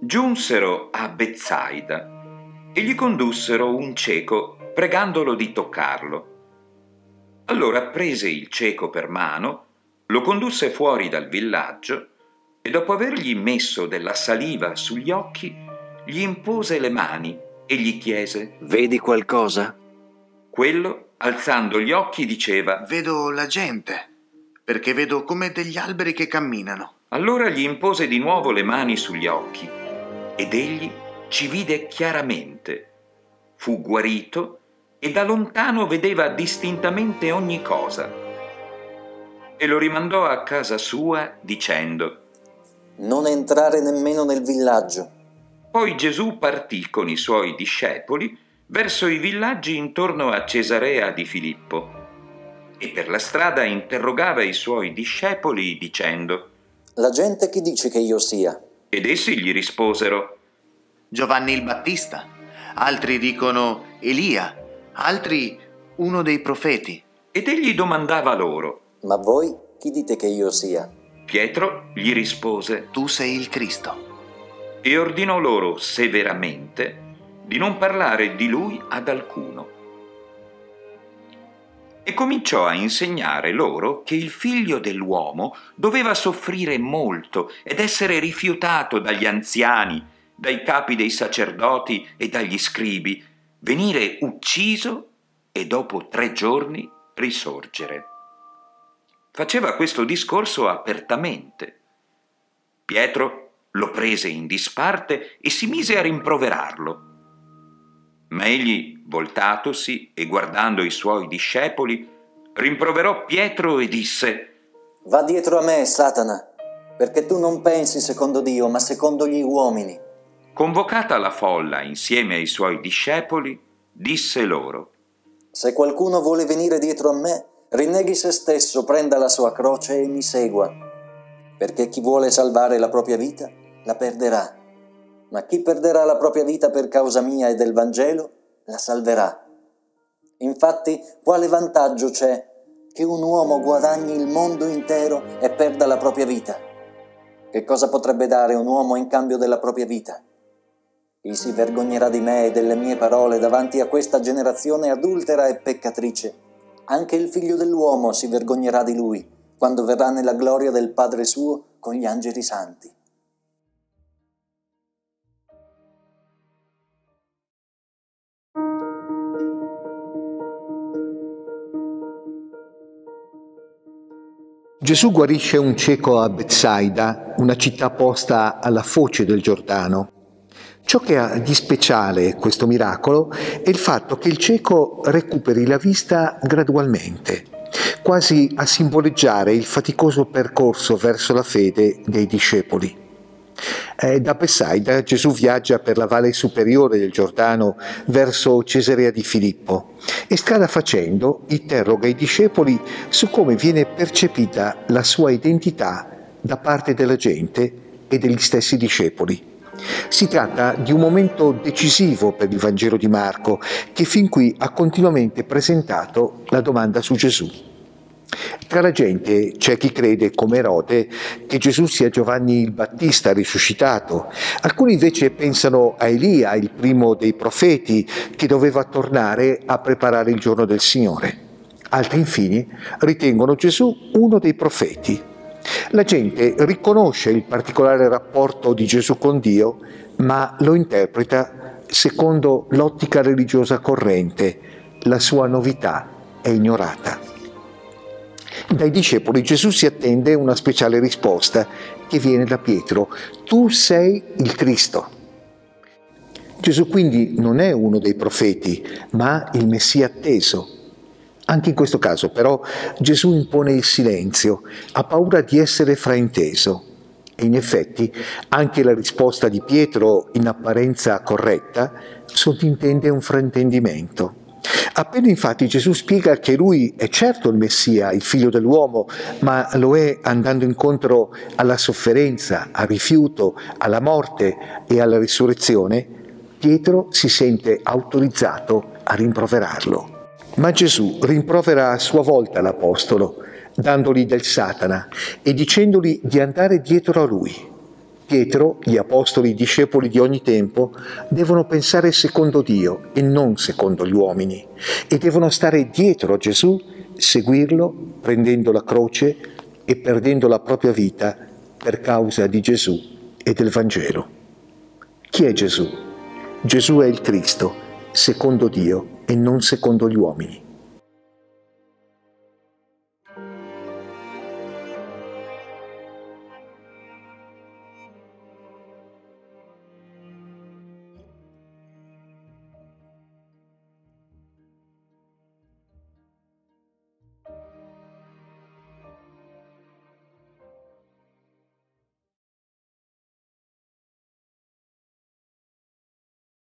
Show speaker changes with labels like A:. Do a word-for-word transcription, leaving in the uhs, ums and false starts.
A: Giunsero a Betsaida e gli condussero un cieco, pregandolo di toccarlo. Allora prese il cieco per mano, lo condusse fuori dal villaggio e dopo avergli messo della saliva sugli occhi, gli impose le mani e gli chiese:
B: «Vedi qualcosa?»
A: Quello, alzando gli occhi, diceva:
C: «Vedo la gente, perché vedo come degli alberi che camminano».
A: Allora gli impose di nuovo le mani sugli occhi ed egli ci vide chiaramente. Fu guarito e da lontano vedeva distintamente ogni cosa. E lo rimandò a casa sua dicendo:
B: «Non entrare nemmeno nel villaggio».
A: Poi Gesù partì con i suoi discepoli verso i villaggi intorno a Cesarea di Filippo e per la strada interrogava i suoi discepoli dicendo:
B: «La gente chi dice che io sia?»
A: Ed essi gli risposero:
C: Giovanni il Battista, altri dicono Elia, altri uno dei profeti.
A: Ed egli domandava loro:
B: «Ma voi chi dite che io sia?»
A: Pietro gli rispose:
C: Tu sei il Cristo.
A: E ordinò loro severamente di non parlare di lui ad alcuno. E cominciò a insegnare loro che il figlio dell'uomo doveva soffrire molto ed essere rifiutato dagli anziani, dai capi dei sacerdoti e dagli scribi, venire ucciso e dopo tre giorni risorgere. Faceva questo discorso apertamente. Pietro lo prese in disparte e si mise a rimproverarlo. Ma egli, voltatosi e guardando i suoi discepoli, rimproverò Pietro e disse:
B: «Va dietro a me, Satana, perché tu non pensi secondo Dio, ma secondo gli uomini».
A: Convocata la folla insieme ai suoi discepoli, disse loro:
B: «Se qualcuno vuole venire dietro a me, rinneghi se stesso, prenda la sua croce e mi segua. Perché chi vuole salvare la propria vita, la perderà. Ma chi perderà la propria vita per causa mia e del Vangelo, la salverà. Infatti, quale vantaggio c'è che un uomo guadagni il mondo intero e perda la propria vita? Che cosa potrebbe dare un uomo in cambio della propria vita? Chi si vergognerà di me e delle mie parole davanti a questa generazione adultera e peccatrice? Anche il figlio dell'uomo si vergognerà di lui, quando verrà nella gloria del Padre suo con gli angeli santi».
D: Gesù guarisce un cieco a Betsaida, una città posta alla foce del Giordano. Ciò che ha di speciale questo miracolo è il fatto che il cieco recuperi la vista gradualmente, quasi a simboleggiare il faticoso percorso verso la fede dei discepoli. Eh, da Betsaida Gesù viaggia per la valle superiore del Giordano verso Cesarea di Filippo e strada facendo interroga i discepoli su come viene percepita la sua identità da parte della gente e degli stessi discepoli. Si tratta di un momento decisivo per il Vangelo di Marco, che fin qui ha continuamente presentato la domanda su Gesù. Tra la gente c'è chi crede, come Erode, che Gesù sia Giovanni il Battista risuscitato. Alcuni invece pensano a Elia, il primo dei profeti, che doveva tornare a preparare il giorno del Signore. Altri infine ritengono Gesù uno dei profeti. La gente riconosce il particolare rapporto di Gesù con Dio, ma lo interpreta secondo l'ottica religiosa corrente. La sua novità è ignorata. Dai discepoli Gesù si attende una speciale risposta che viene da Pietro: tu sei il Cristo. Gesù quindi non è uno dei profeti, ma il Messia atteso. Anche in questo caso però Gesù impone il silenzio, ha paura di essere frainteso. E in effetti anche la risposta di Pietro, in apparenza corretta, sottintende un fraintendimento. Appena infatti Gesù spiega che lui è certo il Messia, il figlio dell'uomo, ma lo è andando incontro alla sofferenza, al rifiuto, alla morte e alla risurrezione, Pietro si sente autorizzato a rimproverarlo. Ma Gesù rimprovera a sua volta l'apostolo, dandogli del Satana e dicendogli di andare dietro a lui. Pietro, gli apostoli discepoli di ogni tempo, devono pensare secondo Dio e non secondo gli uomini, e devono stare dietro a Gesù, seguirlo prendendo la croce e perdendo la propria vita per causa di Gesù e del Vangelo. Chi è Gesù? Gesù è il Cristo, secondo Dio e non secondo gli uomini.